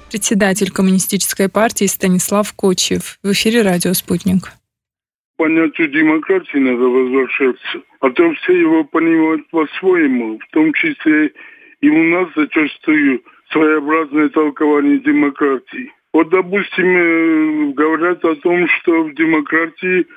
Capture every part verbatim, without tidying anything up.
Председатель Коммунистической партии Станислав Кочев. В эфире радио «Спутник». К понятию демократии надо возвращаться, а то все его понимают по-своему, в том числе и у нас зачастую своеобразное толкование демократии. Вот, допустим, говорят о том, что в демократии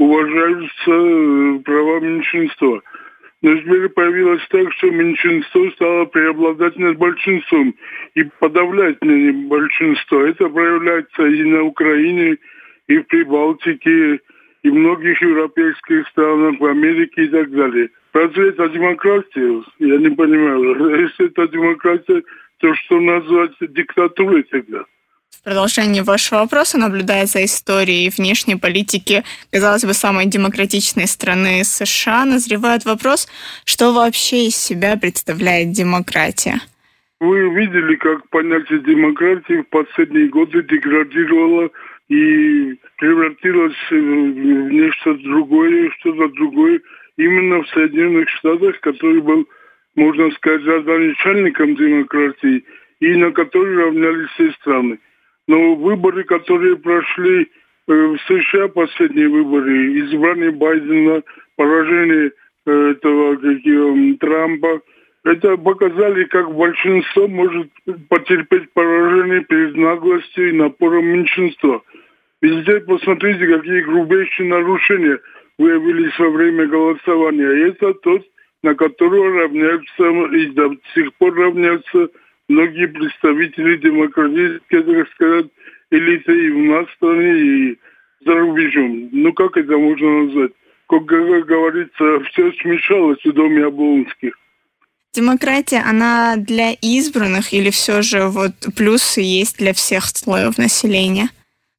уважаются права меньшинства. Но теперь появилось так, что меньшинство стало преобладать над большинством и подавлять большинство. Это проявляется и на Украине, и в Прибалтике, и в многих европейских странах, в Америке и так далее. Разве это демократия? Я не понимаю. Если это демократия, то что назвать диктатурой тогда? В продолжении вашего вопроса, наблюдая за историей внешней политики, казалось бы, самой демократичной страны США, назревает вопрос, что вообще из себя представляет демократия. Вы видели, как понятие демократии в последние годы деградировало и превратилось в нечто другое, что-то другое, именно в Соединенных Штатах, который был, можно сказать, родоначальником демократии, и на который равнялись все страны. Но выборы, которые прошли в США, последние выборы, избрание Байдена, поражение этого как его, Трампа, это показали, как большинство может потерпеть поражение перед наглостью и напором меньшинства. Везде посмотрите, какие грубейшие нарушения выявились во время голосования. И это тот, на которого равняются и до сих пор равняются многие представители демократической, так сказать, элиты и в нас в стране, и за рубежом. Ну, как это можно назвать? Как, как говорится, все смешалось в доме Облонских. Демократия, она для избранных или все же вот плюсы есть для всех слоев населения?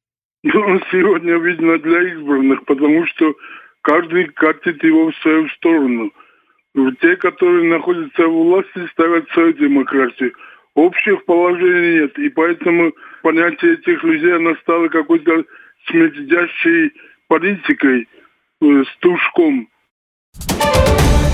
Ну, сегодня, видно, для избранных, потому что каждый катит его в свою сторону. Те, которые находятся у власти, ставят свою демократию. Общих положений нет, и поэтому понятие этих людей, оно стало какой-то смердящей политикой, э, с тушком.